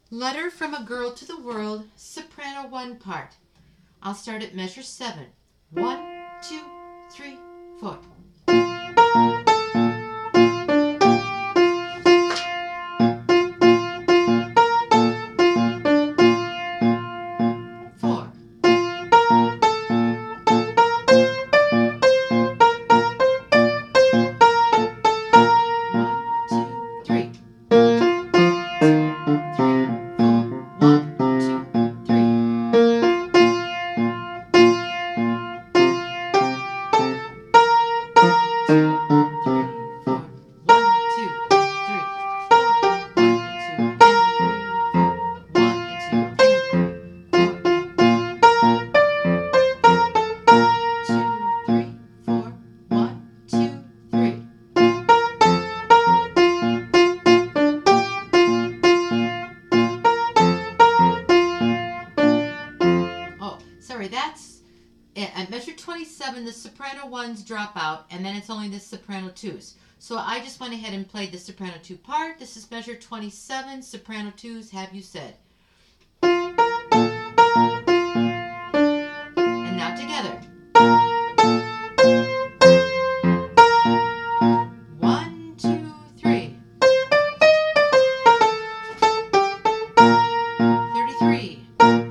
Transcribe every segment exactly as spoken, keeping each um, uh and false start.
Letter from a Girl to the World, soprano one part. I'll start at measure seven. One, two, three, four. Four. Sorry, that's it. At measure twenty-seven, the soprano ones drop out, and then it's only the soprano twos. So I just went ahead and played the soprano two part. This is measure twenty-seven, soprano twos, have you said. And now together. One, two, three. thirty-three.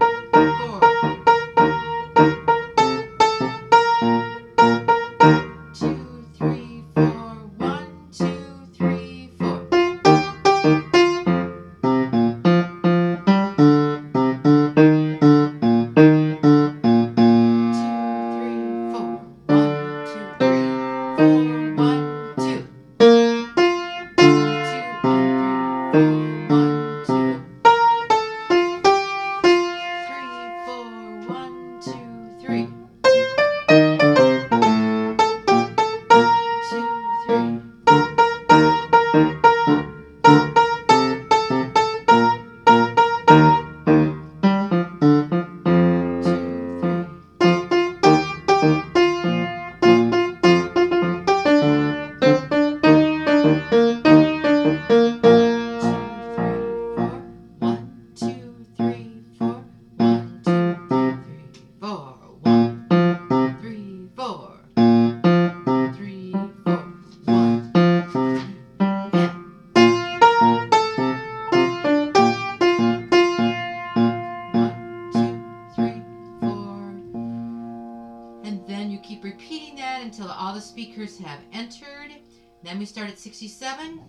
Keep repeating that until all the speakers have entered. Then we start at sixty-seven.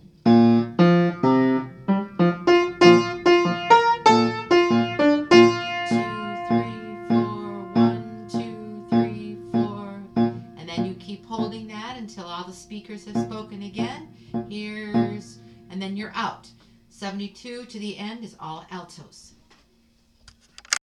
Two, three, four, one, two, three, four. And then you keep holding that until all the speakers have spoken again. Here's, and then you're out. seventy-two to the end is all altos.